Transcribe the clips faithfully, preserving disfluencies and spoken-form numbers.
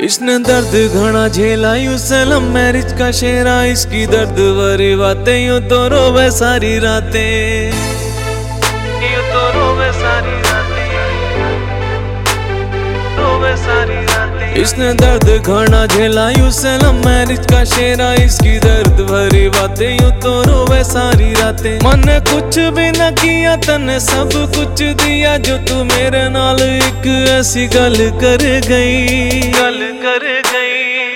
इसने दर्द घना झेला यूं से लव मैरिज का शेरा, इसकी दर्द भरी बातें यूं तो रोवे सारी रातें, यूं तो रोवे सारी रातें, रोवे सारी रातें। इसने दर्द घना झेला यूं से लव मैरिज का शेरा, इसकी दर्द भरी बातें यूं तो रोवे सारी रातें। मन कुछ भी न किया तने सब कुछ दिया, जो तू मेरे नाल एक ऐसी गल कर गई, गल कर गई।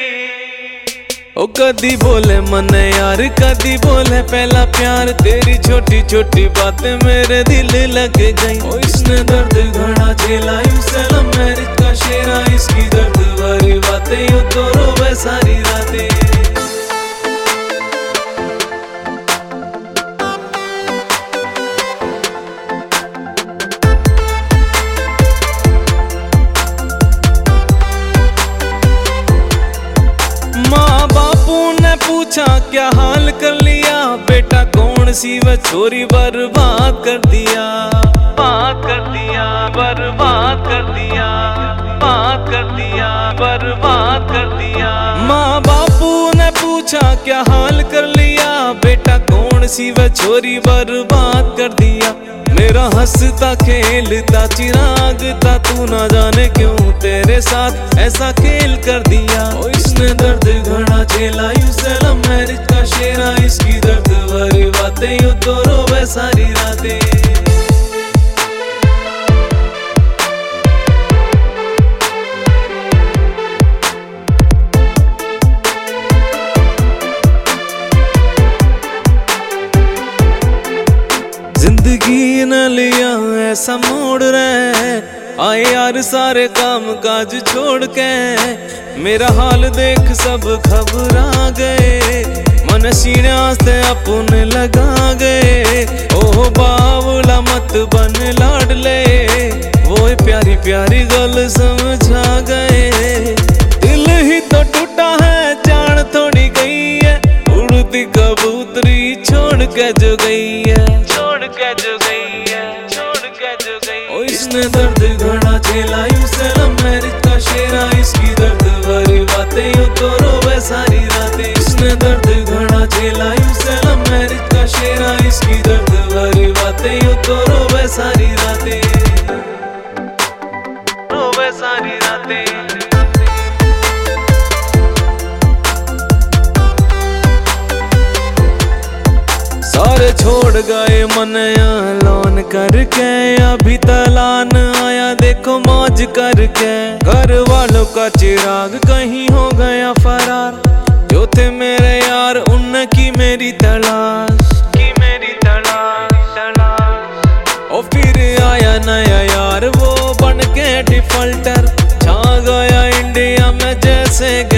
ओ कदी बोले मन यार, कदी बोले पहला प्यार, तेरी छोटी छोटी बातें मेरे दिल लग गई। ओ इसने दर्द घना झेला यूं से लव मैरिज का शेरा, इसकी दर्द भरी बातें यूं तो रोवे सारी रातें। पूछा क्या हाल कर लिया, बेटा कौन सी वह छोरी बर्बाद कर दिया, बात कर दिया, बर्बाद कर दिया, बात कर दिया, बर्बाद कर दिया। माँ बापू ने पूछा क्या हाल कर लिया, बेटा कौन सी वह छोरी बर्बाद कर दिया। मेरा हंसता खेलता चिराग था, तू ना जाने क्यों तेरे साथ ऐसा खेल कर दिया। ओ इसने दर्द घना झेला यूं से लव मैरिज का शेरा, इसकी दर्द भरी बातें यूं तो रोवे सारी रातें। जिंदगी न लिया ऐसा मोड़ रहे, आए यार सारे काम काज छोड़ के, मेरा हाल देख सब घबरा गए, मन सीने से अपने लगा गए। ओह बावला मत बन लाडले, वो प्यारी प्यारी गल समझा गए। दिल ही तो टूटा है जान थोड़ी गई है, उड़ती कबूतरी छोड़ के जो गई है, छोड़ के जो गई है, छोड़ के जो गई। ओ इसने दर्द घना झेला यूं से लव मैरिज का शेरा, इसकी दर्द भरी बातें यूं तो रोवे सारी रातें। इसने दर्द घना झेला यूं से लव मैरिज का शेरा, इसकी दर्द भरी बातें यूं तो रोवे सारी रातें, रोवे सारी रातें। सारे छोड़ गए मन लोन करके, अभी तलान आया देखो मौज करके। घर वालों का चिराग कहीं हो गया फरार, जो थे मेरे यार उनकी मेरी तलाश, की मेरी तलाश, तलाश। और फिर आया नया यार वो बन के डिफॉल्टर, छा गया इंडिया में जैसे